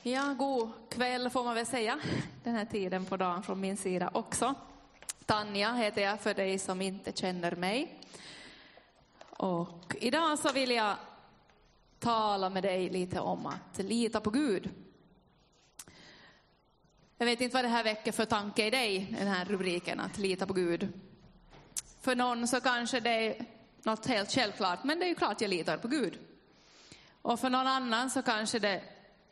Ja, god kväll får man väl säga den här tiden på dagen från min sida också. Tanja heter jag för dig som inte känner mig. Och idag så vill jag tala med dig lite om att lita på Gud. Jag vet inte vad det här väcker för tanke i dig, den här rubriken att lita på Gud. För någon så kanske det är något helt självklart, men det är ju klart jag litar på Gud. Och för någon annan så kanske det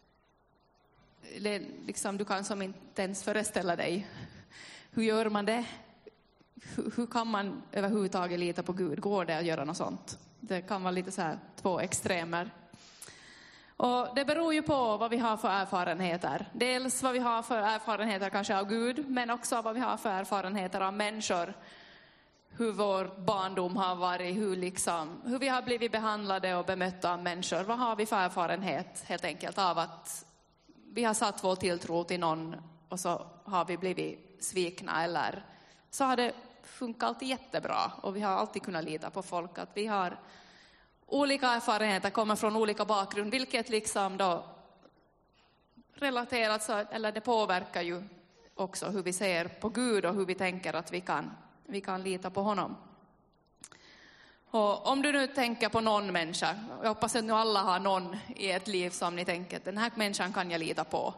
liksom, du kan som inte ens föreställa dig. Hur gör man det? Hur kan man överhuvudtaget lita på Gud? Går det att göra något sånt? Det kan vara lite så här två extremer. Och det beror ju på vad vi har för erfarenheter. Dels vad vi har för erfarenheter kanske av Gud, men också vad vi har för erfarenheter av människor. Hur vår barndom har varit, hur vi har blivit behandlade och bemötta av människor. Vad har vi för erfarenhet helt enkelt av att vi har satt vår tilltro till någon och så har vi blivit svikna, eller så har det funkat alltid jättebra och vi har alltid kunnat lita på folk. Att vi har olika erfarenheter, kommer från olika bakgrund, vilket liksom då relaterat så, eller det påverkar ju också hur vi ser på Gud och hur vi tänker att vi kan lita på honom. Och om du nu tänker på någon människa, jag hoppas att nu alla har någon i ett liv som ni tänker att den här människan kan jag lita på.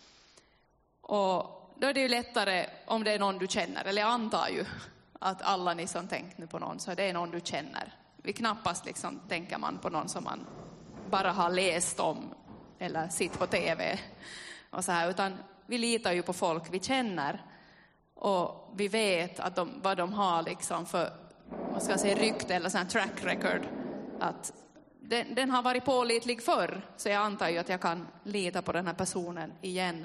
Och då är det ju lättare om det är någon du känner, eller jag antar ju att alla ni som tänkt nu på någon så det är någon du känner. Vi knappast liksom tänker man på någon som man bara har läst om eller sitt på tv och så här, utan vi litar ju på folk vi känner och vi vet att vad de har liksom för, vad ska jag säga, rykte eller sån track record, att den har varit pålitlig förr, så jag antar ju att jag kan lita på den här personen igen.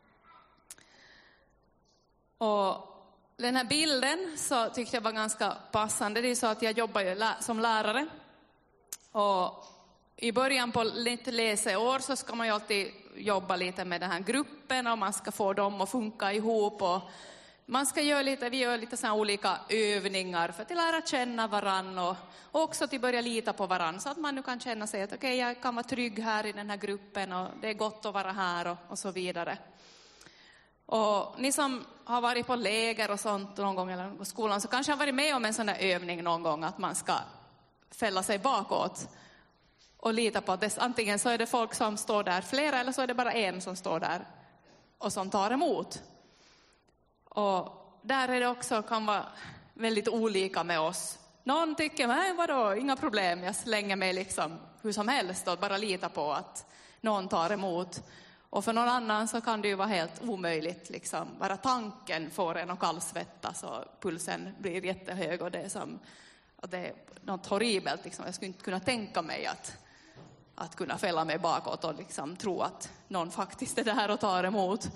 Och den här bilden så tyckte jag var ganska passande. Det är så att jag jobbar ju som lärare. Och i början på lite läsår så ska man ju alltid jobba lite med den här gruppen och man ska få dem att funka ihop. Och man ska vi gör lite så här olika övningar för att lära känna varann och också till börja lita på varann. Så att man nu kan känna sig att okej, jag kan vara trygg här i den här gruppen och det är gott att vara här och så vidare. Och ni som har varit på läger och sånt någon gång eller på skolan så kanske har varit med om en sån här övning någon gång att man ska fälla sig bakåt och lita på att antingen så är det folk som står där flera eller så är det bara en som står där och som tar emot. Och där är det också kan vara väldigt olika med oss. Någon tycker, nej vadå, inga problem, jag slänger mig liksom hur som helst och bara lita på att någon tar emot. Och för någon annan så kan det ju vara helt omöjligt, liksom. Bara tanken får en att kallsvettas och pulsen blir jättehög och det är som att det är något horribelt. Liksom. Jag skulle inte kunna tänka mig att kunna fälla mig bakåt och liksom tro att någon faktiskt är där och tar emot.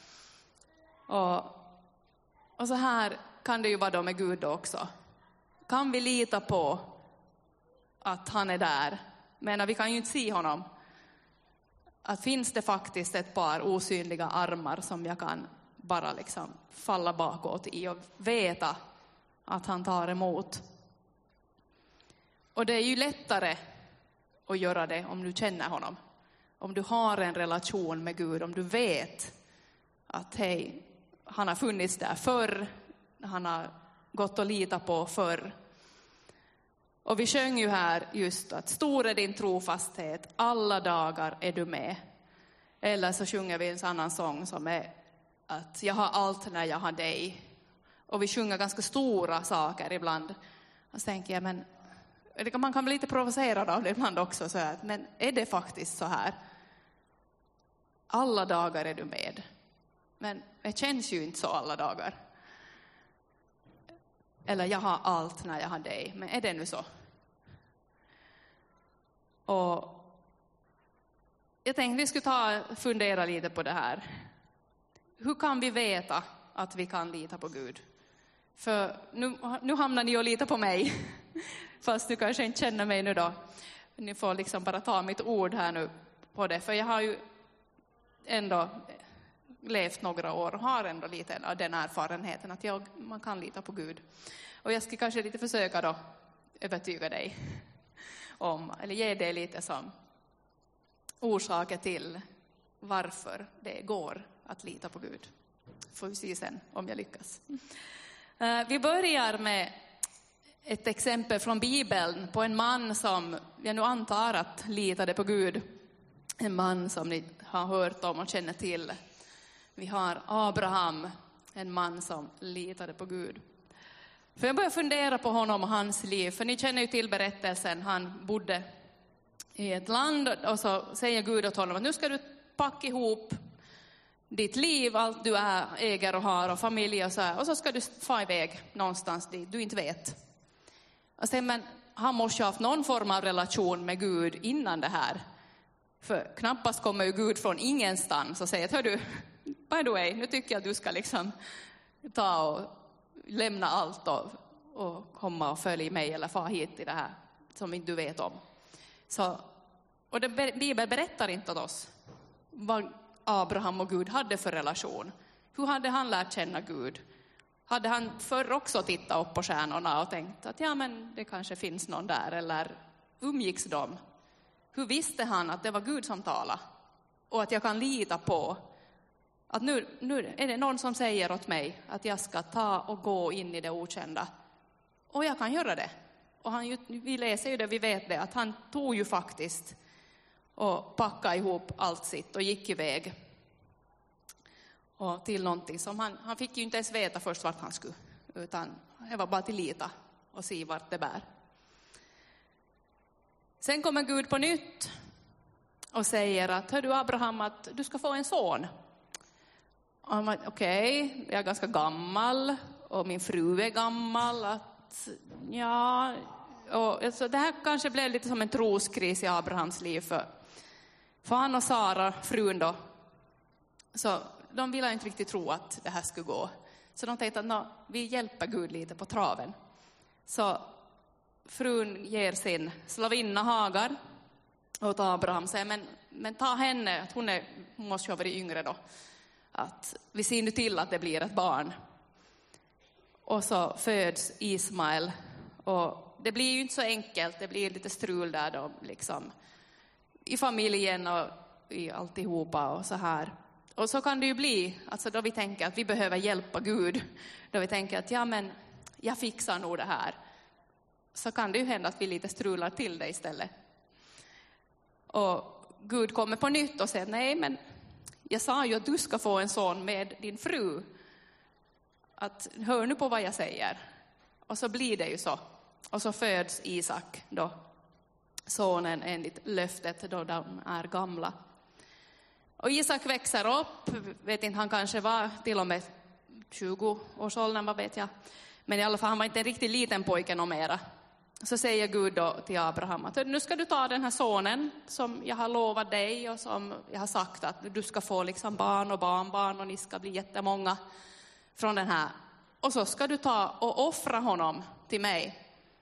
Och så här kan det ju vara då med Gud också. Kan vi lita på att han är där? Men vi kan ju inte se honom. Att finns det faktiskt ett par osynliga armar som jag kan bara liksom falla bakåt i och veta att han tar emot. Och det är ju lättare att göra det om du känner honom. Om du har en relation med Gud, om du vet att hej, han har funnits där förr, han har gått att lita på förr. Och vi sjöng ju här just att stor är din trofasthet, alla dagar är du med. Eller så sjunger vi en annan sång som är att jag har allt när jag har dig. Och vi sjunger ganska stora saker ibland. Och så tänker jag, men man kan bli lite provocerad av det ibland också. Så att, men är det faktiskt så här? Alla dagar är du med. Men det känns ju inte så alla dagar. Eller jag har allt när jag har dig. Men är det nu så? Och jag tänkte vi skulle fundera lite på det här. Hur kan vi veta att vi kan lita på Gud? För nu hamnar ni och lita på mig. Fast du kanske inte känner mig nu då. Ni får liksom bara ta mitt ord här nu på det. För jag har ju ändå levt några år och har ändå lite av den erfarenheten att man kan lita på Gud. Och jag ska kanske lite försöka då övertyga dig om, eller ge dig lite som orsaker till varför det går att lita på Gud. Får vi se sen om jag lyckas. Vi börjar med ett exempel från Bibeln på en man som jag nu antar att litade på Gud. En man som ni har hört om och känner till. Vi har Abraham, en man som litade på Gud. För jag börjar fundera på honom och hans liv. För ni känner ju till berättelsen. Han bodde i ett land och så säger Gud åt honom att nu ska du packa ihop ditt liv, allt du äger och har och familj och så här. Och så ska du få iväg någonstans dit du inte vet. Och sen, men han måste ha haft någon form av relation med Gud innan det här. För knappast kommer ju Gud från ingenstans och säger att hör du, by the way, nu tycker jag att du ska liksom ta och lämna allt och komma och följa mig eller få hit i det här som inte du vet om. Så, och Bibeln berättar inte åt oss vad Abraham och Gud hade för relation. Hur hade han lärt känna Gud? Hade han förr också tittat upp på stjärnorna och tänkt att ja, men det kanske finns någon där, eller umgicks de? Hur visste han att det var Gud som talade och att jag kan lita på att nu är det någon som säger åt mig att jag ska ta och gå in i det okända och jag kan göra det. Och vi läser ju det, vi vet det, att han tog ju faktiskt och packade ihop allt sitt och gick iväg och till någonting som han fick ju inte ens veta först vart han skulle, utan det var bara till lita och se vart det bär. Sen kommer Gud på nytt och säger att hör du Abraham att du ska få en son. Och han var okej, jag är ganska gammal och min fru är gammal. Att, ja, och, så det här kanske blev lite som en troskris i Abrahams liv för han och Sara, frun då, så de ville inte riktigt tro att det här skulle gå. Så de tänkte att vi hjälper Gud lite på traven. Så frun ger sin slavinna Hagar åt Abraham. Säger, men ta henne, att hon måste ju ha varit yngre då. Att vi ser nu till att det blir ett barn. Och så föds Ismael. Och det blir ju inte så enkelt, det blir lite strul där då, liksom. I familjen och i alltihopa och så här. Och så kan det ju bli, alltså då vi tänker att vi behöver hjälpa Gud. Då vi tänker att ja men, jag fixar nog det här. Så kan det ju hända att vi lite strular till det istället. Och Gud kommer på nytt och säger nej men jag sa ju att du ska få en son med din fru. Att hör nu på vad jag säger. Och så blir det ju så. Och så föds Isak då. Sonen enligt löftet då de är gamla. Och Isak växer upp. Vet inte, han kanske var till och med 20-årsåldern, vad vet jag. Men i alla fall han var inte en riktigt liten pojke någon mera. Så säger Gud då till Abraham att nu ska du ta den här sonen som jag har lovat dig och som jag har sagt att du ska få liksom barn och barnbarn och ni ska bli jättemånga från den här. Och så ska du ta och offra honom till mig.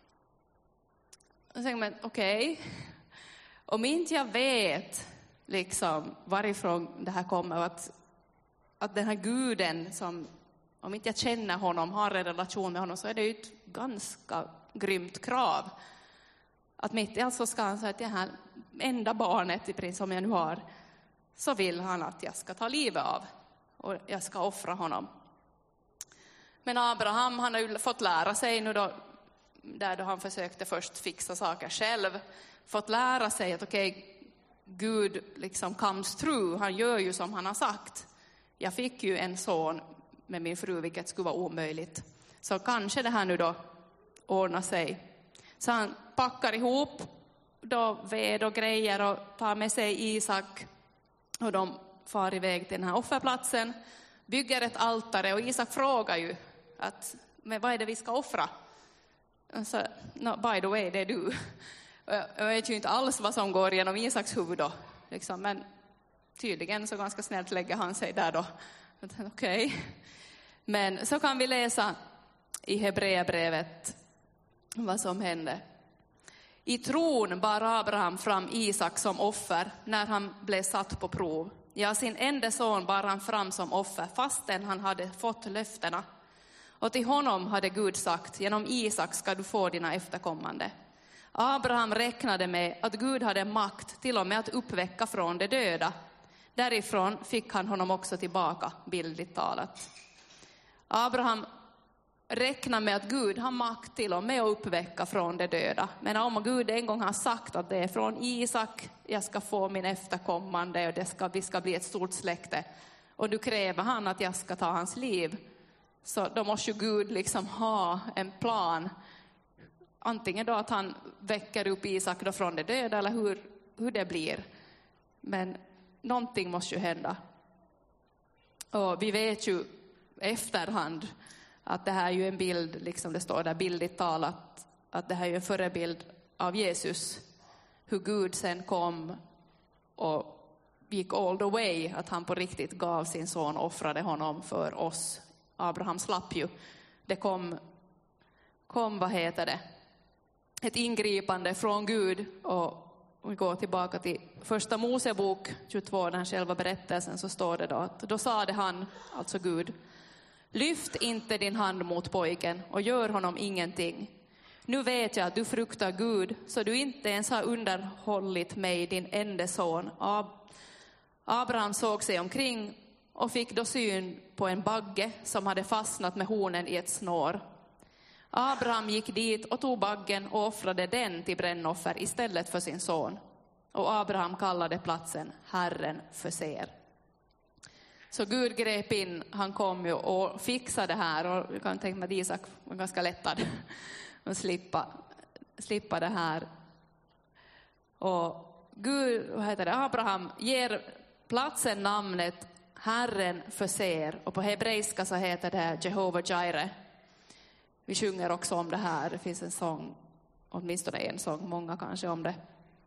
Och så okej. Om inte jag vet liksom varifrån det här kommer, att den här guden som, om inte jag känner honom, har en relation med honom, så är det ju ett ganska grymt krav. Att mitt i allt så ska han säga att det här enda barnet som jag nu har, så vill han att jag ska ta livet av och jag ska offra honom. Men Abraham, han har ju fått lära sig nu då, där då han försökte först fixa saker själv, fått lära sig att okej, Gud liksom comes through, han gör ju som han har sagt. Jag fick ju en son med min fru, vilket skulle vara omöjligt. Så kanske det här nu då ordnar sig. Så han packar ihop då ved och grejer och tar med sig Isak. Och de far iväg till den här offerplatsen, bygger ett altare. Och Isak frågar ju att, men vad är det vi ska offra? Och så, no, by the way, det är du. Jag vet ju inte alls vad som går genom Isaks huvud då. Liksom. Men tydligen så ganska snällt lägger han sig där då. Okej. Men så kan vi läsa i Hebreerbrevet vad som hände. I tron bar Abraham fram Isak som offer när han blev satt på prov. Ja, sin enda son bar han fram som offer fastän han hade fått löftena. Och till honom hade Gud sagt, genom Isak ska du få dina efterkommande. Abraham räknade med att Gud hade makt till och med att uppväcka från de döda. Därifrån fick han honom också tillbaka, bildligt talat. Abraham räknar med att Gud har makt till och med att uppväcka från de döda. Men om Gud en gång har sagt att det är från Isak jag ska få min efterkommande och vi ska bli ett stort släkte. Och nu kräver han att jag ska ta hans liv. Så då måste ju Gud liksom ha en plan. Antingen då att han väcker upp Isak då från de döda eller hur det blir. Men någonting måste ju hända. Och vi vet ju efterhand att det här är ju en bild, liksom det står där bildligt talat, att det här är ju en förebild av Jesus. Hur Gud sen kom och gick all the way, att han på riktigt gav sin son och offrade honom för oss. Abraham slapp ju. Det kom ett ingripande från Gud. Och vi går tillbaka till första Mosebok 22, den själva berättelsen, så står det då att då sade han, alltså Gud: lyft inte din hand mot pojken och gör honom ingenting. Nu vet jag att du fruktar Gud, så du inte ens har underhållit mig, din enda son. Abraham såg sig omkring och fick då syn på en bagge som hade fastnat med hornen i ett snår. Abraham gick dit och tog baggen och offrade den till brännoffer istället för sin son. Och Abraham kallade platsen Herren förser. Så Gud grep in, han kom ju och fixade det här. Och jag kan tänka mig att Isak var ganska lättad att slippa det här. Och Gud, Abraham ger platsen namnet Herren förser. Och på hebreiska så heter det Jehovah Jireh. Vi sjunger också om det här. Det finns en sång, åtminstone en sång, många kanske om det.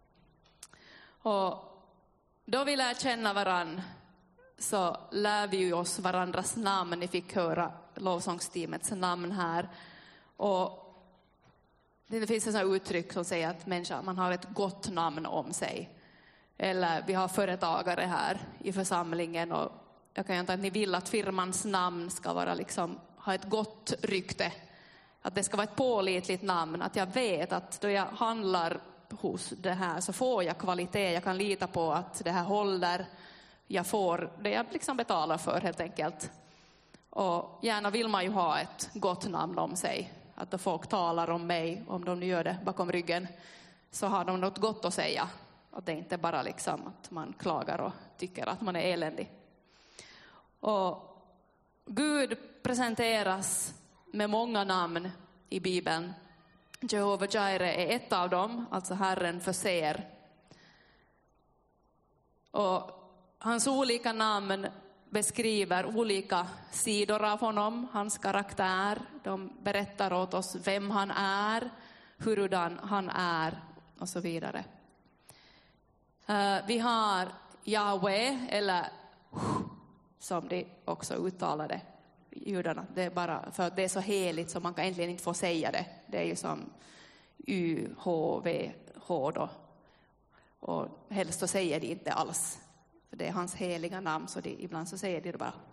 Och då vi lär känna varann, så lär vi ju oss varandras namn. Ni fick höra lovsångsteamets namn här. Och det finns en sån uttryck som säger att man har ett gott namn om sig. Eller vi har företagare här i församlingen. Och jag kan ju anta att ni vill att firmans namn ska vara ha ett gott rykte. Att det ska vara ett pålitligt namn. Att jag vet att då jag handlar hos det här så får jag kvalitet. Jag kan lita på att det här håller. Jag får det jag betalar för helt enkelt. Och gärna vill man ju ha ett gott namn om sig. Att då folk talar om mig, om de nu gör det bakom ryggen, så har de något gott att säga. Att det inte bara att man klagar och tycker att man är eländig. Och Gud presenteras med många namn i Bibeln. Jehovah Jireh är ett av dem, alltså Herren förser. Och hans olika namn beskriver olika sidor av honom, hans karaktär. De berättar åt oss vem han är, hurudan han är och så vidare. Vi har Yahweh, eller som de också uttalade judarna. Det är bara för att det är så heligt så man kan egentligen inte få säga det. Det är ju som U-H-V-H då. Och helst så säger de inte alls. För det är hans heliga namn, så ibland så säger de det bara.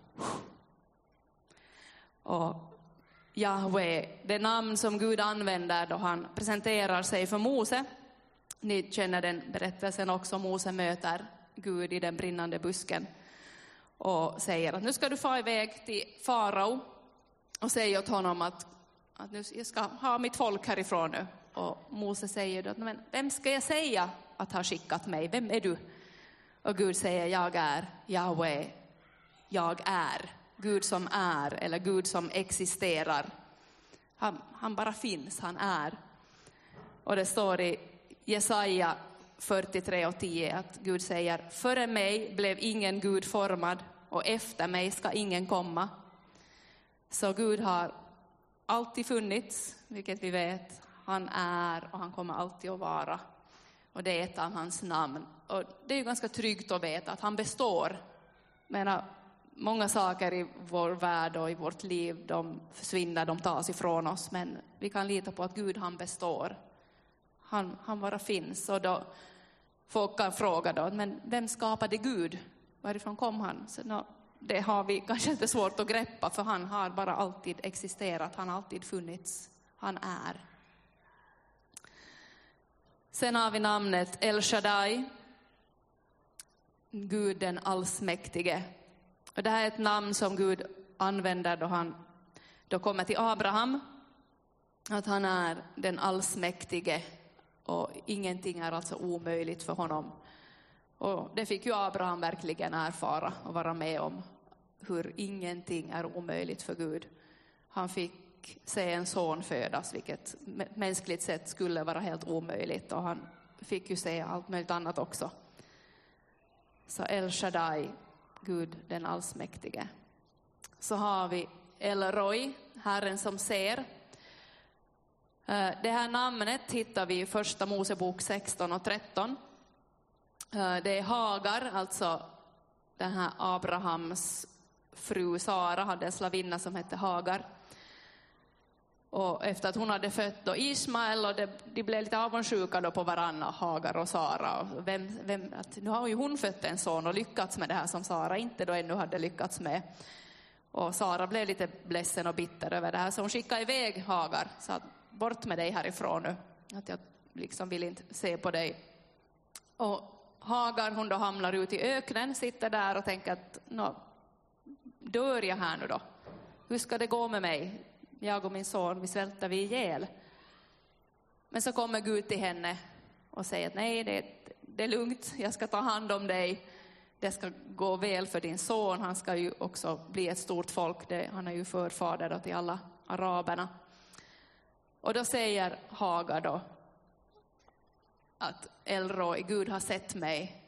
Och Yahweh, det namn som Gud använder då han presenterar sig för Mose. Ni känner den berättelsen också. Mose möter Gud i den brinnande busken och säger att nu ska du få iväg till farao och säga åt honom att nu jag ska ha mitt folk härifrån nu. Och Mose säger då, men vem ska jag säga att har skickat mig? Vem är du? Och Gud säger, jag är Yahweh. Jag är. Gud som är, eller Gud som existerar. Han bara finns, han är. Och det står i Jesaja 43:10 att Gud säger, före mig blev ingen Gud formad och efter mig ska ingen komma. Så Gud har alltid funnits, vilket vi vet. Han är och han kommer alltid att vara. Och det är ett av hans namn. Och det är ju ganska tryggt att veta att han består. Men många saker i vår värld och i vårt liv, de försvinner, de tas ifrån oss. Men vi kan lita på att Gud, han består. Han bara finns. Och då folk kan fråga då, men vem skapade Gud? Varifrån kom han? Så det har vi kanske inte svårt att greppa, för han har bara alltid existerat. Han har alltid funnits. Han är. Sen har vi namnet El Shaddai. Gud den allsmäktige. Och det här är ett namn som Gud använder då han då kommer till Abraham. Att han är den allsmäktige och ingenting är alltså omöjligt för honom. Och det fick ju Abraham verkligen erfara och vara med om. Hur ingenting är omöjligt för Gud. Han fick se en son födas, vilket mänskligt sett skulle vara helt omöjligt. Och han fick ju se allt möjligt annat också. Så El Shaddai, Gud den allsmäktige. Så har vi El Roi, Herren som ser. Det här namnet hittar vi i första Mosebok 16 och 13. Det är Hagar, alltså den här Abrahams fru Sara hade en slavinna som hette Hagar. Och efter att hon hade fött då Ismael och de blev lite avundsjuka då på varandra, Hagar och Sara. Och att nu har ju hon fött en son och lyckats med det här som Sara inte då ännu hade lyckats med. Och Sara blev lite ledsen och bitter över det här. Så hon skickade iväg Hagar. Sa bort med dig härifrån nu. Att jag liksom vill inte se på dig. Och Hagar hon då hamnar ut i öknen. Sitter där och tänker att dör jag här nu då? Hur ska det gå med mig? Jag och min son, vi svälter vi ihjäl. Men så kommer Gud till henne och säger att nej, det är lugnt. Jag ska ta hand om dig. Det ska gå väl för din son. Han ska ju också bli ett stort folk. Han är ju förfader till alla araberna. Och då säger Hagar då att El Roi, Gud har sett mig.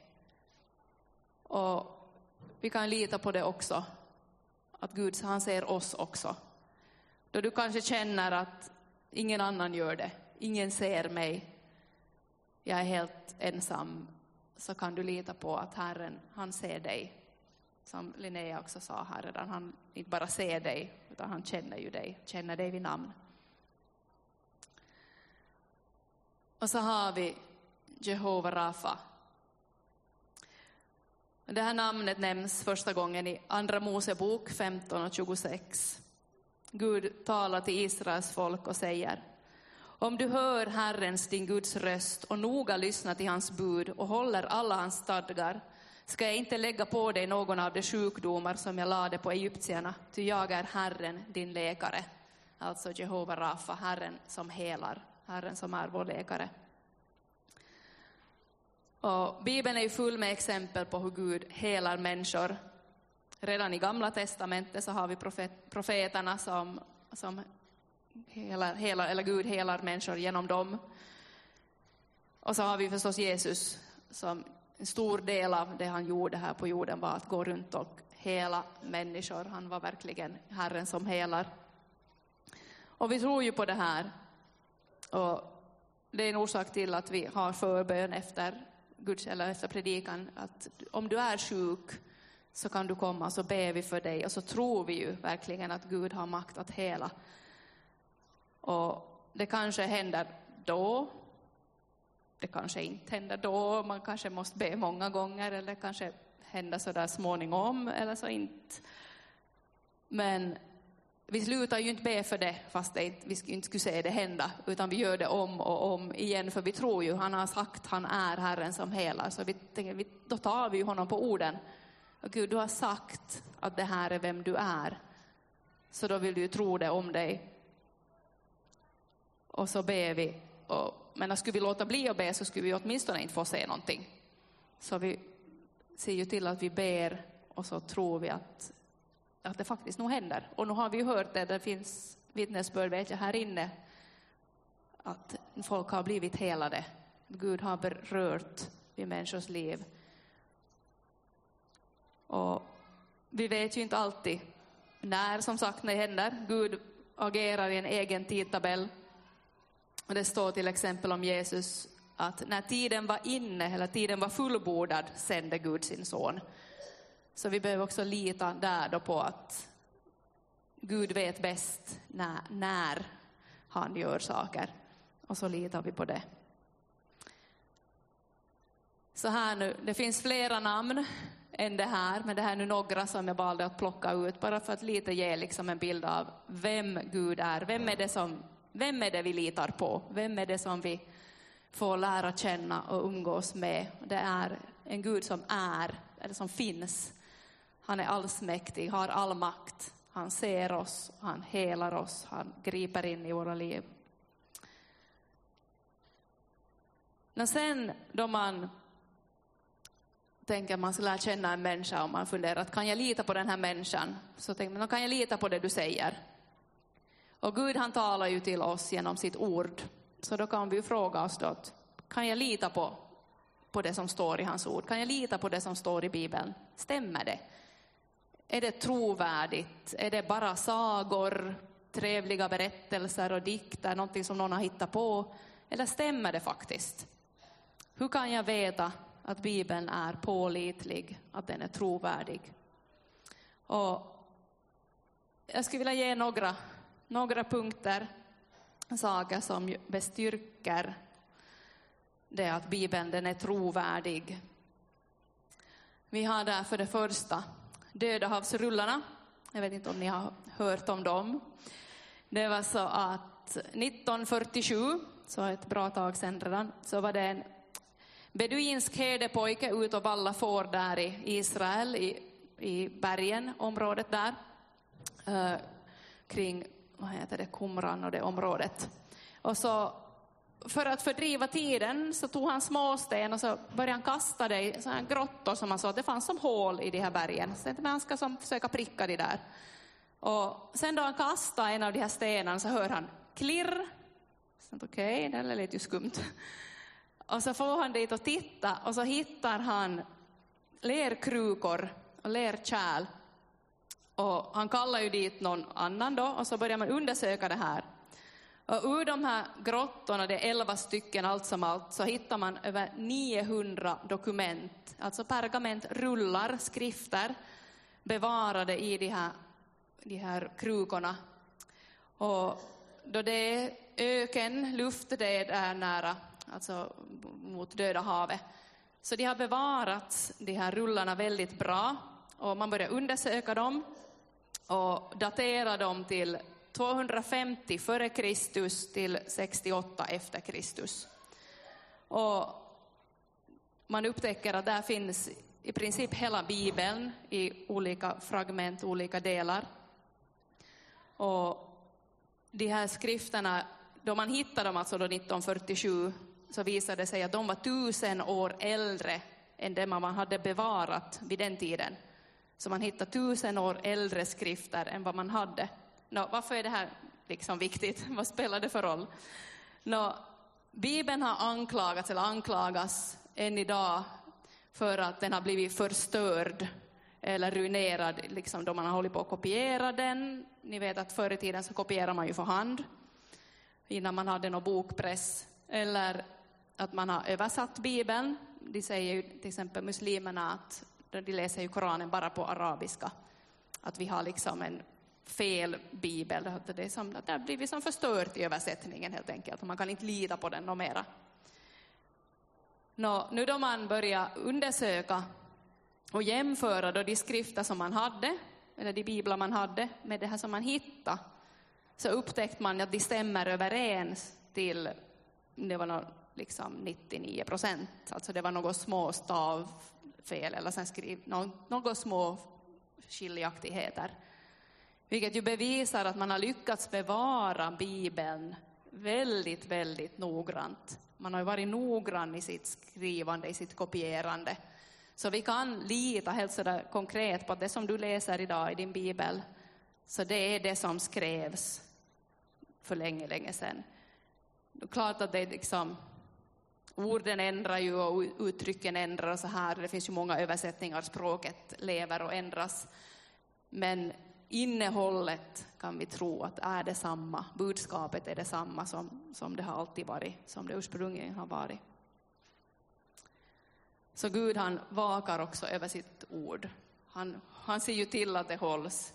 Och vi kan lita på det också. Att Gud, han ser oss också. Då du kanske känner att ingen annan gör det. Ingen ser mig. Jag är helt ensam. Så kan du lita på att Herren, han ser dig. Som Linnea också sa här redan. Han inte bara ser dig, utan han känner ju dig. Känner dig vid namn. Och så har vi Jehova Rafa. Det här namnet nämns första gången i Andra Mosebok 15 och 26. Gud talar till Israels folk och säger: om du hör Herrens, din Guds röst och noga lyssnar till hans bud och håller alla hans stadgar, ska jag inte lägga på dig någon av de sjukdomar som jag lade på egyptierna, ty jag är Herren, din läkare. Alltså Jehova Rafa, Herren som helar, Herren som är vår läkare. Och Bibeln är ju full med exempel på hur Gud helar människor. Redan i Gamla testamentet så har vi profeterna som eller Gud helar människor genom dem. Och så har vi förstås Jesus, som en stor del av det han gjorde här på jorden var att gå runt och hela människor. Han var verkligen Herren som helar. Och vi tror ju på det här. Och det är en orsak till att vi har förbön efter efter predikan. Att om du är sjuk så kan du komma, så ber vi för dig. Och så tror vi ju verkligen att Gud har makt att hela. Och det kanske händer då. Det kanske inte händer då. Man kanske måste be många gånger. Eller kanske händer så där småningom. Eller så inte. Men vi slutar ju inte be för det. Fast vi inte skulle se det hända. Utan vi gör det om och om igen. För vi tror ju. Han har sagt han är Herren som helar. Så vi tänker, då tar vi ju honom på orden. Och Gud, du har sagt att det här är vem du är. Så då vill du ju tro det om dig. Och så ber vi. Men skulle vi låta bli att be så skulle vi åtminstone inte få se någonting. Så vi ser ju till att vi ber. Och så tror vi att det faktiskt nog händer. Och nu har vi ju hört det. Det finns vittnesbörd, vet jag, här inne. Att folk har blivit helade. Gud har berört vid människors liv. Och vi vet ju inte alltid när, som sagt, när det händer. Gud agerar i en egen tidtabell. Och det står till exempel om Jesus att när tiden var inne, eller tiden var fullbordad, sände Gud sin son. Så vi behöver också lita där då på att Gud vet bäst när han gör saker. Och så litar vi på det. Så här nu, det finns flera namn än det här. Men det här är nu några som jag valde att plocka ut. Bara för att lite ge liksom en bild av vem Gud är. Vem är det vi litar på? Vem är det som vi får lära känna och umgås med? Det är en Gud som är eller som finns. Han är allsmäktig, har all makt. Han ser oss, han helar oss, han griper in i våra liv. Men sen då man tänker att man ska lära känna en människa och man funderar att kan jag lita på den här människan? Så tänker man, kan jag lita på det du säger? Och Gud han talar ju till oss genom sitt ord. Så då kan vi ju fråga oss då att kan jag lita på det som står i hans ord? Kan jag lita på det som står i Bibeln? Stämmer det? Är det trovärdigt? Är det bara sagor, trevliga berättelser och dikter, någonting som någon har hittat på? Eller stämmer det faktiskt? Hur kan jag veta att Bibeln är pålitlig, att den är trovärdig? Och jag skulle vilja ge några punkter, saker som bestyrker det att Bibeln den är trovärdig. Vi har där för det första Dödehavsrullarna. Jag vet inte om ni har hört om dem. Det var så att 1947, så ett bra tag sedan redan, så var det en beduinsk herdepojke ut och valla får där i Israel, i bergen, området där, kring, Qumran och det området. Och så för att fördriva tiden så tog han småsten och så började han kasta det i sådana grottor som han sa att det fanns som hål i de här bergen. Så han ska försöka pricka det där. Och sen då han kastade en av de här stenarna så hör han klirr. Okej, det lät ju skumt. Och så får han dit och titta och så hittar han lerkrukor och lerkärl. Och han kallar ju dit någon annan då och så börjar man undersöka det här. Och ur de här grottorna, det är 11 stycken allt som allt, så hittar man över 900 dokument, alltså pergamentrullar, skrifter, bevarade i de här krukorna. Och då det är öken, luft, det är nära, alltså mot Döda havet. Så de har bevarat de här rullarna väldigt bra och man börjar undersöka dem och datera dem till 250 före Kristus till 68 efter Kristus. Och man upptäcker att där finns i princip hela Bibeln i olika fragment, olika delar. Och de här skrifterna, då man hittade dem alltså då 1947, så visade det sig att de var 1000 år äldre än det man hade bevarat vid den tiden. Så man hittade 1000 år äldre skrifter än vad man hade. Varför är det här liksom viktigt? Vad spelar det för roll? Bibeln har anklagas än idag för att den har blivit förstörd eller ruinerad, liksom då man har hållit på att kopiera den. Ni vet att förr i tiden så kopierar man ju för hand innan man hade någon bokpress. Eller att man har översatt Bibeln. De säger ju till exempel muslimerna att de läser ju Koranen bara på arabiska. Att vi har liksom en fel bibel. Det har blivit som förstört i översättningen helt enkelt. Man kan inte lita på den och mera. Nu då man börjar undersöka och jämföra då de skrifter som man hade, eller de biblar man hade, med det här som man hittade, så upptäckte man att de stämmer överens till, det var liksom 99%. Alltså det var något små stavfel eller sen något små skiljaktigheter. Vilket ju bevisar att man har lyckats bevara Bibeln väldigt, väldigt noggrant. Man har ju varit noggrann i sitt skrivande, i sitt kopierande. Så vi kan lita helt sådär konkret på att det som du läser idag i din Bibel, så det är det som skrevs för länge sedan. Det är klart att det är liksom, orden ändrar ju och uttrycken ändrar och så här. Det finns ju många översättningar, språket lever och ändras. Men innehållet kan vi tro att är detsamma. Budskapet är detsamma som det har alltid varit, som det ursprungligen har varit. Så Gud han vakar också över sitt ord. Han ser ju till att det hålls.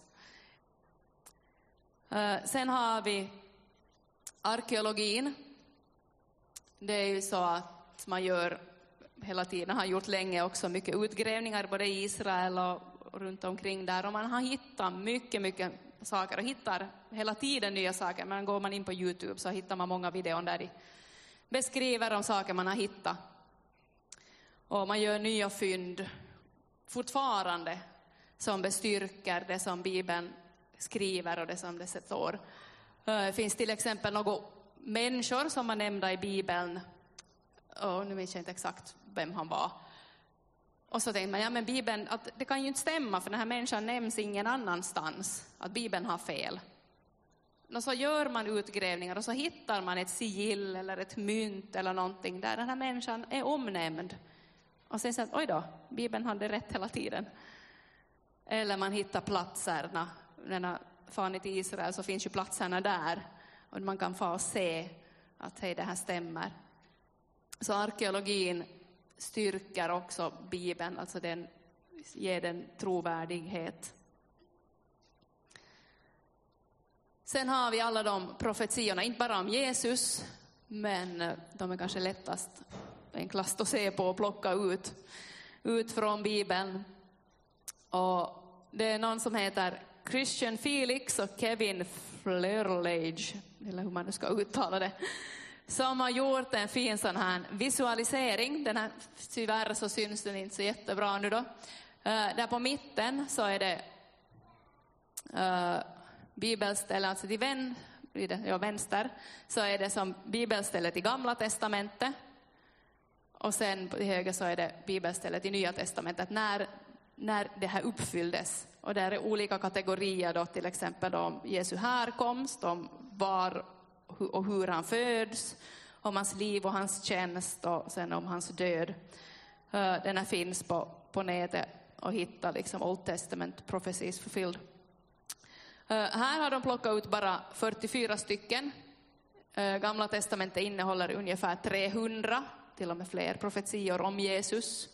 Sen har vi arkeologin. Det är ju så att man gör hela tiden, har gjort länge också mycket utgrävningar både i Israel och runt omkring där. Och man har hittat mycket saker och hittar hela tiden nya saker. Men går man in på YouTube så hittar man många videor där de beskriver de saker man har hittat. Och man gör nya fynd fortfarande som bestyrker det som Bibeln skriver och det som det står. Det finns till exempel några människor som är nämnda i Bibeln, och nu minns jag inte exakt vem han var. Och så tänkte man, ja men Bibeln, att det kan ju inte stämma för den här människan nämns ingen annanstans, att Bibeln har fel. Och så gör man utgrävningar och så hittar man ett sigill eller ett mynt eller någonting där den här människan är omnämnd. Och sen säger oj då, Bibeln hade rätt hela tiden. Eller man hittar platserna. När fan till Israel så finns ju platserna där. Och man kan få se att hej, det här stämmer. Så arkeologin styrker också Bibeln, alltså den ger den trovärdighet. Sen har vi alla de profetiorna, inte bara om Jesus, men de är kanske enklast att se på och plocka ut från Bibeln. Och det är någon som heter Christian Felix och Kevin Flerlage, eller hur man nu ska uttala det, som har gjort en fin sån här visualisering. Den här, tyvärr så syns den inte så jättebra nu då. Där på mitten så är det bibelstället, alltså till vänster så är det som bibelstället i Gamla testamentet. Och sen på höger så är det bibelstället i Nya testamentet. När det här uppfylldes. Och där är olika kategorier då, till exempel om Jesu härkomst, om var och hur han föds, om hans liv och hans tjänst och sen om hans död. Den här finns på nätet och hittar liksom Old Testament prophecies fulfilled. Här har de plockat ut bara 44 stycken. Gamla testamentet innehåller ungefär 300, till och med fler profetior om Jesus.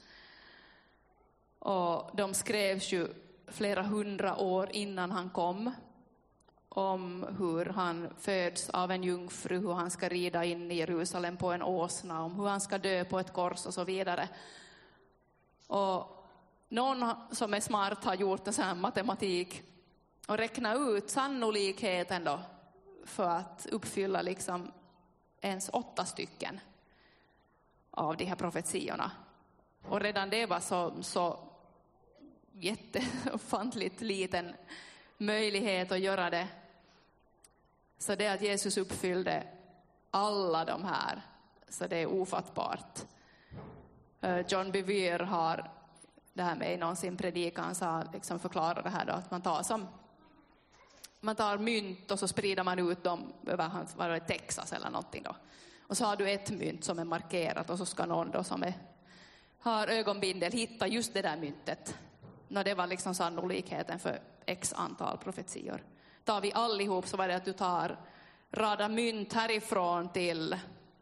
Och de skrevs ju flera hundra år innan han kom. Om hur han föds av en jungfru, hur han ska rida in i Jerusalem på en åsna, om hur han ska dö på ett kors och så vidare. Och någon som är smart har gjort en sån här matematik och räkna ut sannolikheten då för att uppfylla liksom ens 8 stycken av de här profetiorna. Och redan det var så jätteofantligt liten möjlighet att göra det. Så det att Jesus uppfyllde alla de här, så det är ofattbart. John Bevere har det här med i någon sin predikan, så liksom förklarar det här då, att man tar mynt och så sprider man ut dem över Texas eller någonting då. Och så har du ett mynt som är markerat och så ska någon då som har ögonbindel hitta just det där myntet. När det var liksom sannolikheten för x antal profetior. Tar vi allihop så var det att du radar mynt härifrån till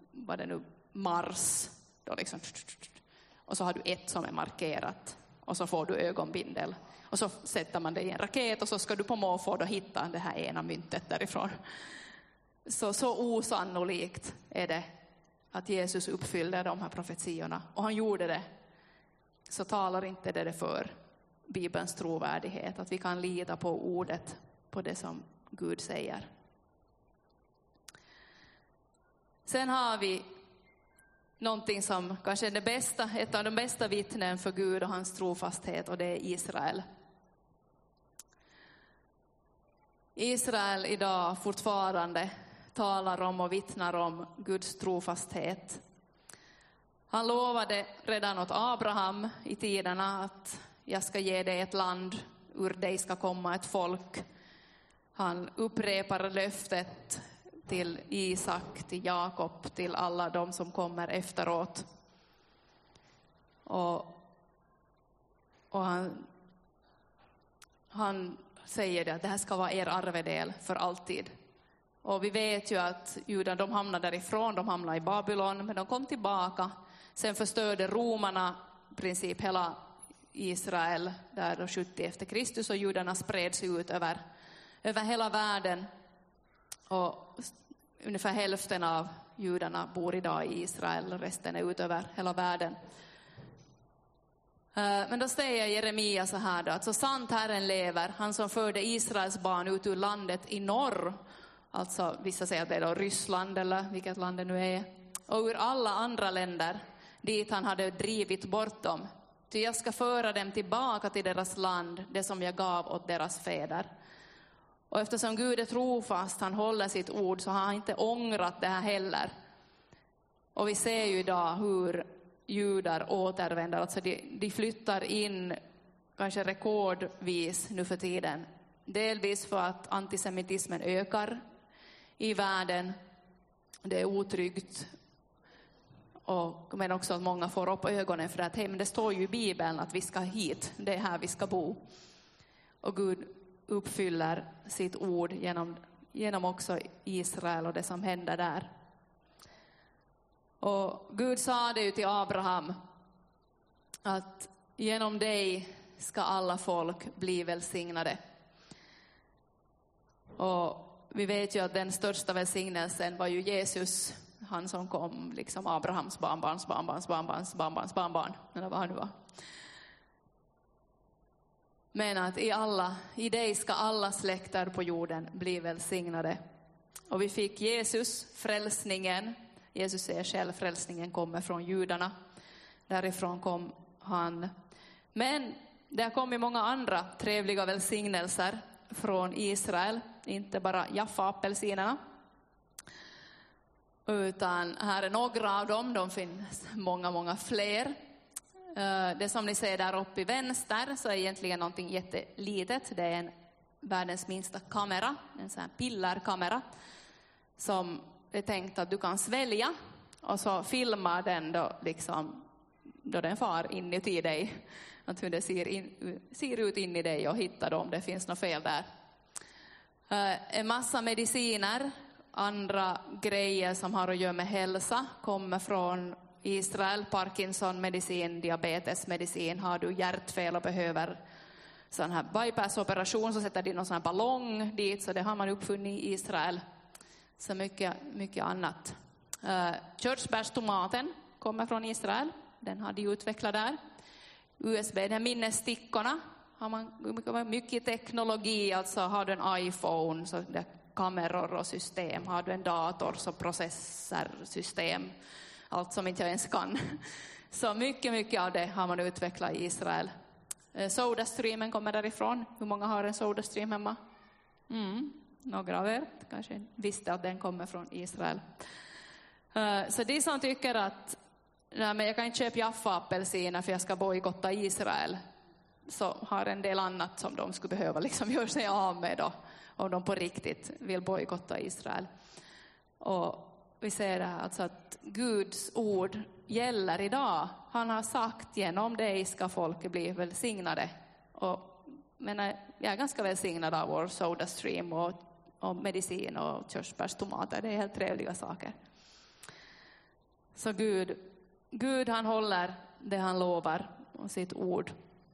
Mars. Då liksom, och så har du ett som är markerat. Och så får du ögonbindel. Och så sätter man det i en raket och så ska du på måfå då hitta det här ena myntet därifrån. Så osannolikt är det att Jesus uppfyllde de här profetiorna. Och han gjorde det. Så talar inte det för Bibelns trovärdighet. Att vi kan lita på ordet, på det som Gud säger. Sen har vi någonting som kanske är ett av de bästa vittnen för Gud och hans trofasthet, och det är Israel. Israel idag fortfarande talar om och vittnar om Guds trofasthet. Han lovade redan åt Abraham i tiderna att jag ska ge dig ett land, ur dig ska komma ett folk. Han upprepar löftet till Isak, till Jakob, till alla de som kommer efteråt. Och han säger det, att det här ska vara er arvedel för alltid. Och vi vet ju att judarna, de hamnade därifrån, de hamnade i Babylon, men de kom tillbaka. Sen förstörde romarna i princip hela Israel där då 70 efter Kristus, och judarna spreds ut över hela världen. Och ungefär hälften av judarna bor idag i Israel, och resten är ut över hela världen. Men då säger Jeremia så här då, att så sant Herren lever, han som förde Israels barn ut ur landet i norr, alltså vissa säger att det är då Ryssland eller vilket land det nu är, och ur alla andra länder dit han hade drivit bort dem. Ty jag ska föra dem tillbaka till deras land, det som jag gav åt deras fäder. Och eftersom Gud är trofast, han håller sitt ord, så har han inte ångrat det här heller. Och vi ser ju idag hur judar återvänder. Alltså de flyttar in kanske rekordvis nu för tiden. Delvis för att antisemitismen ökar i världen. Det är otryggt. Men också att många får upp ögonen för att men det står ju i Bibeln att vi ska hit. Det är här vi ska bo. Och Gud uppfyller sitt ord genom också Israel och det som händer där. Och Gud sa det ju till Abraham att genom dig ska alla folk bli välsignade. Och vi vet ju att den största välsignelsen var ju Jesus, han som kom liksom Abrahams barnbarn, eller vad han nu var. Men att i dig ska alla släkter på jorden bli välsignade. Och vi fick Jesus, frälsningen. Jesus säger själv, frälsningen kommer från judarna. Därifrån kom han. Men det har kommit många andra trevliga välsignelser från Israel. Inte bara Jaffa-apelsinerna. Utan här är några av dem. De finns många fler. Det som ni ser där uppe i vänster så är egentligen någonting jättelitet. Det är en världens minsta kamera. En sån här pillarkamera. Som är tänkt att du kan svälja. Och så filmar den då den far inuti dig. Att hur det ser ut in i dig och hittar om det finns något fel där. En massa mediciner. Andra grejer som har att göra med hälsa kommer från Israel. Parkinson-medicin, diabetesmedicin. Har du hjärtfel och behöver sån här bypass-operation så sätter de någon sån här ballong dit. Så det har man uppfunnit i Israel. Så mycket annat. Körsbärstomaten kommer från Israel. Den har de utvecklat där. USB, de här minnesstickorna. Har man mycket teknologi. Alltså har du en iPhone så det kameror och system. Har du en dator så processorsystem. Allt som inte jag ens kan. Så mycket av det har man utvecklat i Israel. Sodastreamen kommer därifrån. Hur många har en Sodastream hemma? Några av er kanske visste att den kommer från Israel. Så de som tycker att nej, men jag kan inte köpa Jaffa-apelsiner för jag ska bojkotta Israel. Så har en del annat som de skulle behöva göra sig av med då. Om de på riktigt vill bojkotta Israel. Och vi ser det här, alltså att Guds ord gäller idag. Han har sagt genom dig ska folk bli välsignade. Men jag är ganska välsignad av vår Sodastream och medicin och körsbärstomater. Det är helt trevliga saker. Så Gud han håller det han lovar och sitt ord.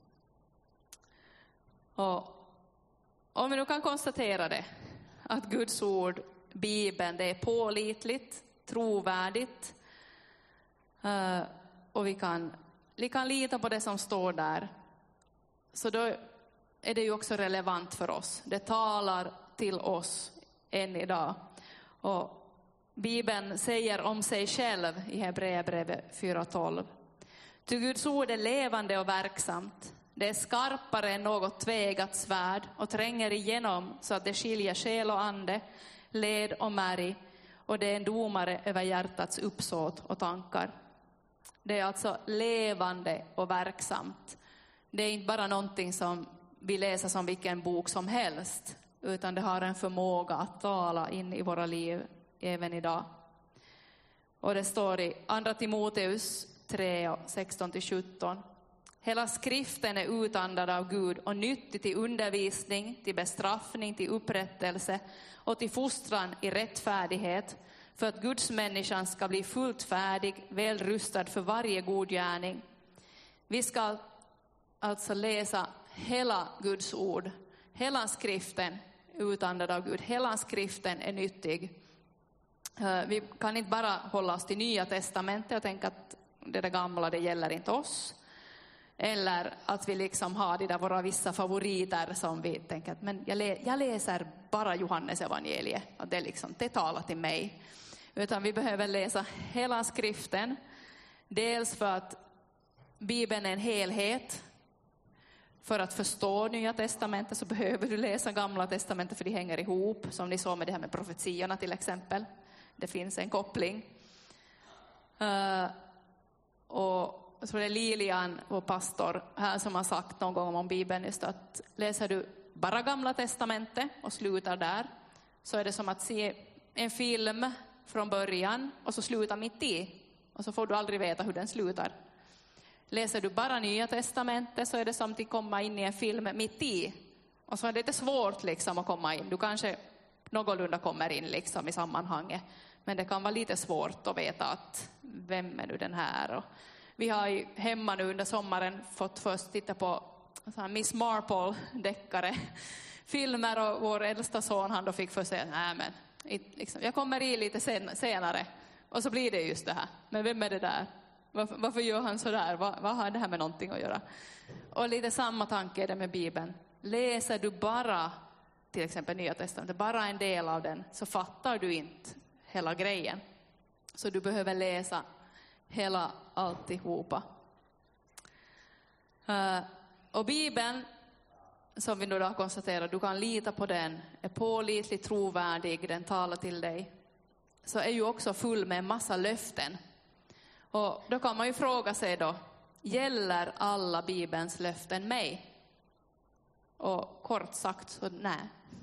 Och om vi nu kan konstatera det, att Guds ord, Bibeln, det är pålitligt, trovärdigt. Och vi kan lita på det som står där. Så då är det ju också relevant för oss. Det talar till oss än idag. Och Bibeln säger om sig själv i Hebreerbrevet 4:12. Ty Guds ord är levande och verksamt. Det är skarpare än något tvegat svärd och tränger igenom så att det skiljer själ och ande, led och märg. Och det är en domare över hjärtats uppsåt och tankar. Det är alltså levande och verksamt. Det är inte bara någonting som vi läser som vilken bok som helst. Utan det har en förmåga att tala in i våra liv även idag. Och det står i 2 Timoteus 3, 16-17. Hela skriften är utandad av Gud och nyttig till undervisning, till bestraffning, till upprättelse och till fostran i rättfärdighet. För att Guds människan ska bli fullt färdig, väl rustad för varje god gärning. Vi ska alltså läsa hela Guds ord. Hela skriften utandad av Gud. Hela skriften är nyttig. Vi kan inte bara hålla oss till Nya testamentet och tänka att det där gamla det gäller inte oss. Eller att vi har de där våra vissa favoriter som vi tänker att men jag läser bara Johannes evangeliet. Att det talar till mig. Utan vi behöver läsa hela skriften. Dels för att Bibeln är en helhet. För att förstå Nya testamentet så behöver du läsa Gamla testamentet, för de hänger ihop. Som ni såg med det här med profetiorna till exempel. Det finns en koppling. Och så är det Lilian, vår pastor här, som har sagt någon gång om Bibeln just att läser du bara Gamla testamentet och slutar där, så är det som att se en film från början och så slutar mitt i. Och så får du aldrig veta hur den slutar. Läser du bara Nya testamentet så är det som att komma in i en film mitt i. Och så är det lite svårt liksom att komma in. Du kanske någorlunda kommer in liksom i sammanhanget. Men det kan vara lite svårt att veta att vem är nu den här. Och vi har hemma nu under sommaren fått först titta på Miss Marple-deckare filmer, och vår äldsta son han då fick först säga nej men liksom, jag kommer i lite senare. Och så blir det just det här. Men vem är det där? Varför gör han så där? Vad har det här med någonting att göra? Och lite samma tanke är det med Bibeln. Läser du bara till exempel Nya testamentet, bara en del av den, så fattar du inte hela grejen. Så du behöver läsa hela alltihopa. Och Bibeln, som vi nu har konstaterat, du kan lita på den, är pålitlig, trovärdig, den talar till dig. Så är ju också full med en massa löften. Och då kan man ju fråga sig då, gäller alla Bibelns löften mig? Och kort sagt så nej.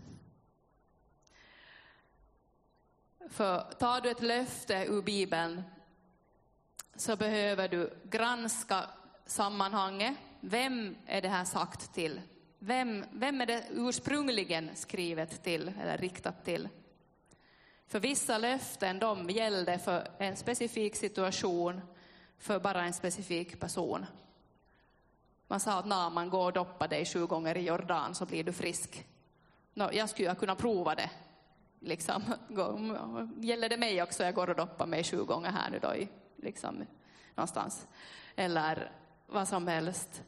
För tar du ett löfte ur Bibeln så behöver du granska sammanhanget. Vem är det här sagt till? Vem är det ursprungligen skrivet till eller riktat till? För vissa löften de gällde för en specifik situation, för bara en specifik person. Man sa att när man går och doppar dig 7 gånger i Jordan så blir du frisk. Jag skulle kunna prova det. Liksom. Gäller det mig också? Jag går och doppar mig 7 gånger här nu då, liksom, någonstans. Eller vad som helst.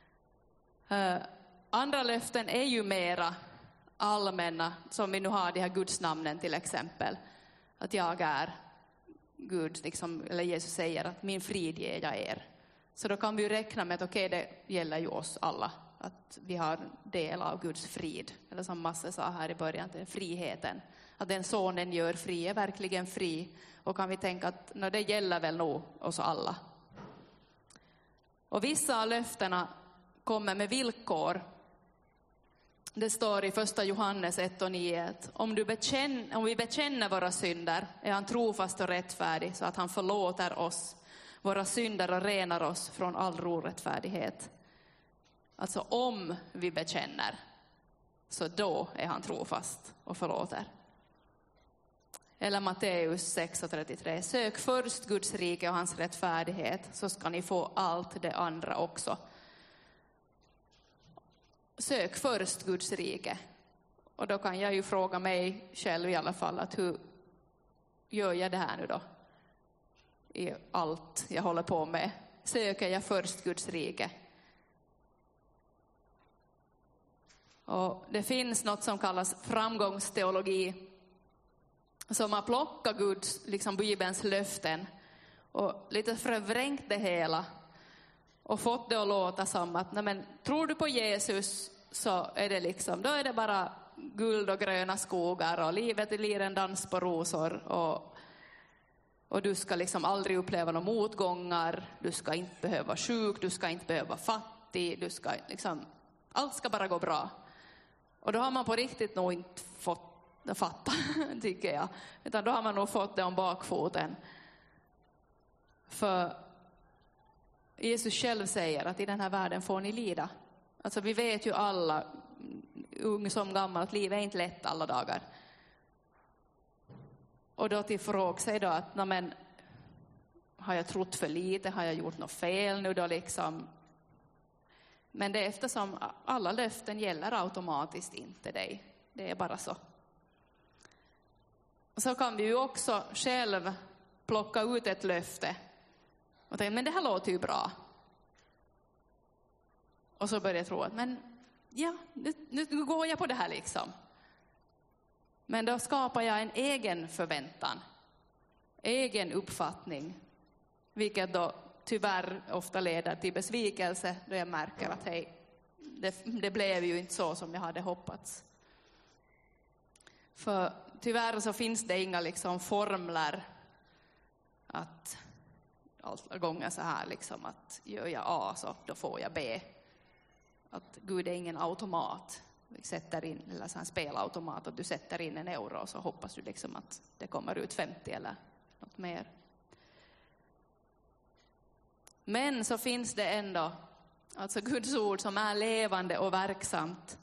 Andra löften är ju mera allmänna, som vi nu har de här gudsnamnen till exempel. Att jag är Gud, liksom, eller Jesus säger att min frid ger jag er. Så då kan vi ju räkna med att okej, det gäller ju oss alla. Att vi har del av Guds frid. Eller som Masse sa här i början, det är friheten. Att den sonen gör fri är verkligen fri. Och kan vi tänka att det gäller väl nog oss alla. Och vissa av löftena kommer med villkor. Det står i 1 Johannes 1:9 att om vi bekänner våra synder är han trofast och rättfärdig så att han förlåter oss våra synder och renar oss från all orättfärdighet. Alltså om vi bekänner, så då är han trofast och förlåter. Eller Matteus 6:33. Sök först Guds rike och hans rättfärdighet, så ska ni få allt det andra också. Sök först Guds rike. Och då kan jag ju fråga mig själv i alla fall att hur gör jag det här nu då? I allt jag håller på med. Söker jag först Guds rike? Och det finns något som kallas framgångsteologi, som har plockat Guds, liksom Bibelns löften och lite förvrängt det hela och fått det att låta som att nej men, tror du på Jesus så är det liksom, då är det bara guld och gröna skogar och livet blir en dans på rosor och du ska liksom aldrig uppleva några motgångar, du ska inte behöva vara sjuk, du ska inte behöva vara fattig, du ska liksom, allt ska bara gå bra. Och då har man på riktigt nog inte fått det fatta, tycker jag. Utan då har man nog fått det om bakfoten. För Jesus själv säger att i den här världen får ni lida. Alltså vi vet ju alla, ung som gammal, att livet är inte lätt alla dagar. Och då till fråga sig då att, men, har jag trott för lite? Har jag gjort något fel nu då liksom? Men det är eftersom alla löften gäller automatiskt inte dig. Det är bara så. Så kan vi ju också själv plocka ut ett löfte och tänka, men det här låter ju bra. Och så börjar jag tro att, men ja, nu går jag på det här liksom. Men då skapar jag en egen förväntan, egen uppfattning, vilket då tyvärr ofta leder till besvikelse då jag märker att hej, det blev ju inte så som jag hade hoppats. För tyvärr så finns det inga liksom formler att alla gånger så här liksom att gör jag A så då får jag B. Att Gud är ingen automat. Vi sätter in, eller så här spelautomat, att du sätter in en euro och så hoppas du liksom att det kommer ut 50 eller något mer. Men så finns det ändå alltså Guds ord som är levande och verksamt.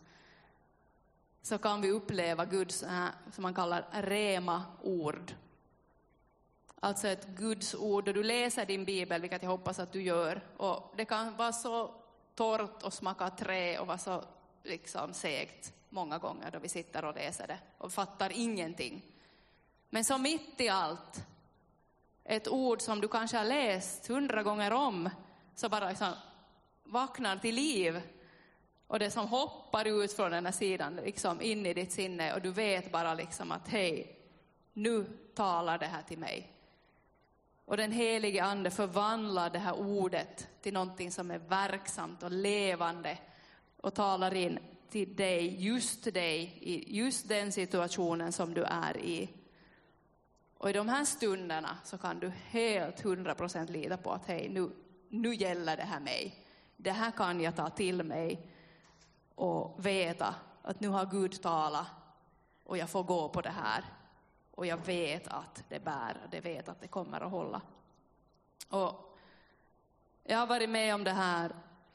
Så kan vi uppleva Guds, som man kallar rema-ord. Alltså ett Guds ord, och du läser din bibel, vilket jag hoppas att du gör. Och det kan vara så torrt och smaka trä och vara så liksom segt många gånger då vi sitter och läser det och fattar ingenting. Men så mitt i allt, ett ord som du kanske har läst 100 gånger om, så bara liksom vaknar till liv. Och det som hoppar ut från den här sidan liksom in i ditt sinne, och du vet bara liksom att hej, nu talar det här till mig. Och den helige ande förvandlar det här ordet till någonting som är verksamt och levande och talar in till dig i just den situationen som du är i. Och i de här stunderna så kan du helt 100% lita på att hej, nu gäller det här mig. Det här kan jag ta till mig och veta att nu har Gud talat och jag får gå på det här. Och jag vet att det bär, det vet att det kommer att hålla. Och jag har varit med om det här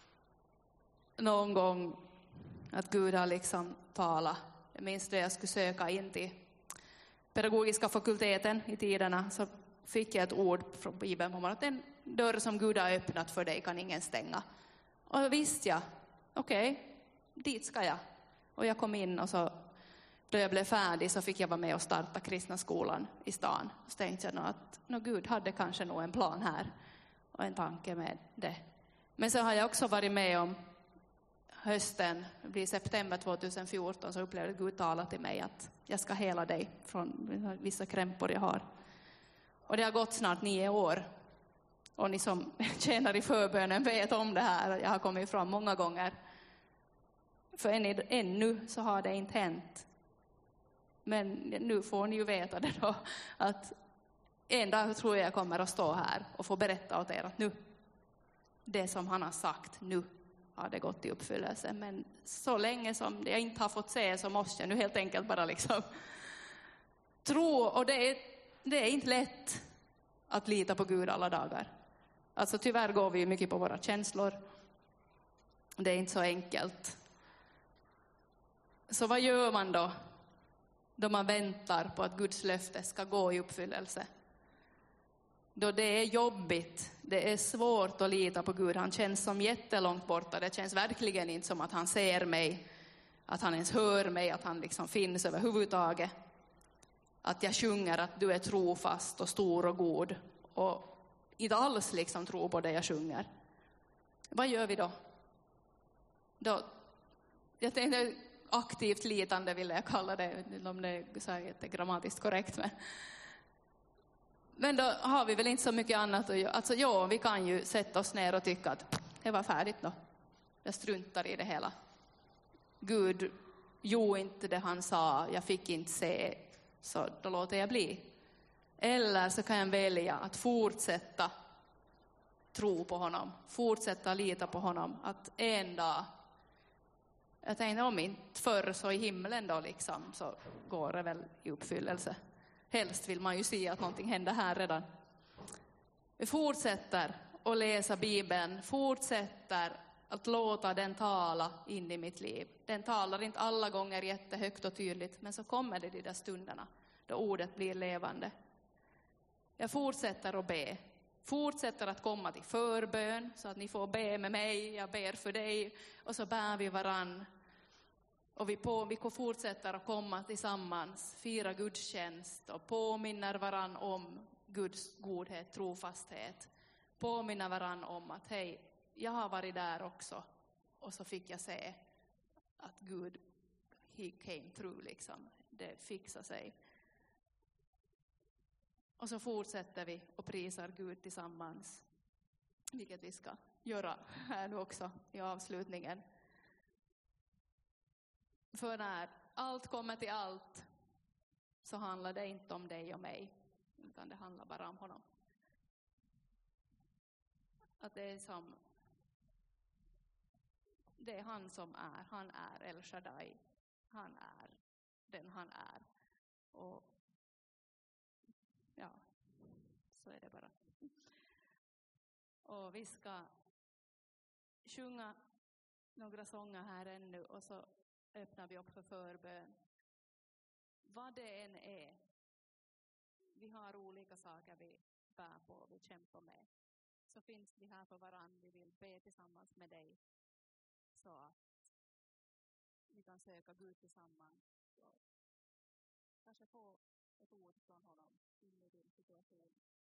någon gång, att Gud har liksom talat. Jag minns det, jag skulle söka in till pedagogiska fakulteten i tiderna, så fick jag ett ord från Bibeln om att en dörr som Gud har öppnat för dig kan ingen stänga. Och då visste jag, okej, dit ska jag. Och jag kom in, och så då jag blev färdig så fick jag vara med och starta kristna skolan i stan. Så tänkte jag att Gud hade kanske nog en plan här och en tanke med det. Men så har jag också varit med om hösten, det blir september 2014, så upplevde Gud tala till mig att jag ska hela dig från vissa krämpor jag har. Och det har gått snart 9 år. Och ni som tjänar i förbönen vet om det här. Jag har kommit fram många gånger. För ännu så har det inte hänt. Men nu får ni ju veta det då. Att en dag tror jag kommer att stå här och få berätta åt er att nu, det som han har sagt, nu har det gått i uppfyllelse. Men så länge som jag inte har fått se så måste jag nu helt enkelt bara liksom tro. Och det är inte lätt att lita på Gud alla dagar. Alltså tyvärr går vi mycket på våra känslor. Det är inte så enkelt. Så vad gör man då? Då man väntar på att Guds löfte ska gå i uppfyllelse. Då det är jobbigt, det är svårt att lita på Gud. Han känns som jättelångt borta. Det känns verkligen inte som att han ser mig, att han ens hör mig, att han liksom finns överhuvudtaget. Att jag sjunger att du är trofast och stor och god och inte alls liksom tror på det jag sjunger. Vad gör vi då? Jag tänkte aktivt litande vill jag kalla det, om det är så här grammatiskt korrekt. Men då har vi väl inte så mycket annat att göra. Alltså vi kan ju sätta oss ner och tycka att det var färdigt då. Jag struntar i det hela. Gud gjorde inte det han sa, jag fick inte se, så då låter jag bli. Eller så kan jag välja att fortsätta tro på honom, fortsätta lita på honom, att en dag, jag tänkte om inte förr så i himlen då liksom, så går det väl i uppfyllelse. Helst vill man ju se att någonting händer här redan. Vi fortsätter att läsa Bibeln, fortsätter att låta den tala in i mitt liv. Den talar inte alla gånger jättehögt och tydligt, men så kommer det de där stunderna då ordet blir levande. Jag fortsätter att be. Fortsätter att komma till förbön så att ni får be med mig, jag ber för dig, och så bär vi varann. Och vi fortsätter att komma tillsammans, fira gudstjänst och påminner varann om Guds godhet, trofasthet. Påminner varann om att hej, jag har varit där också. Och så fick jag se att Gud, he came through liksom. Det fixar sig. Och så fortsätter vi och prisar Gud tillsammans. vilket vi ska göra här nu också i avslutningen. För när allt kommer till allt så handlar det inte om dig och mig, utan det handlar bara om honom. Att det är han som är. Han är El Shaddai. Han är den han är. Och ja, så är det bara. Och vi ska sjunga några sånger här ännu och så öppnar vi upp för förbön. Vad det än är. Vi har olika saker vi bär på och vi kämpar med. Så finns vi här för varandra. Vi vill be tillsammans med dig. Så att vi kan söka Gud tillsammans. Och kanske få ett ord från honom in i din situation.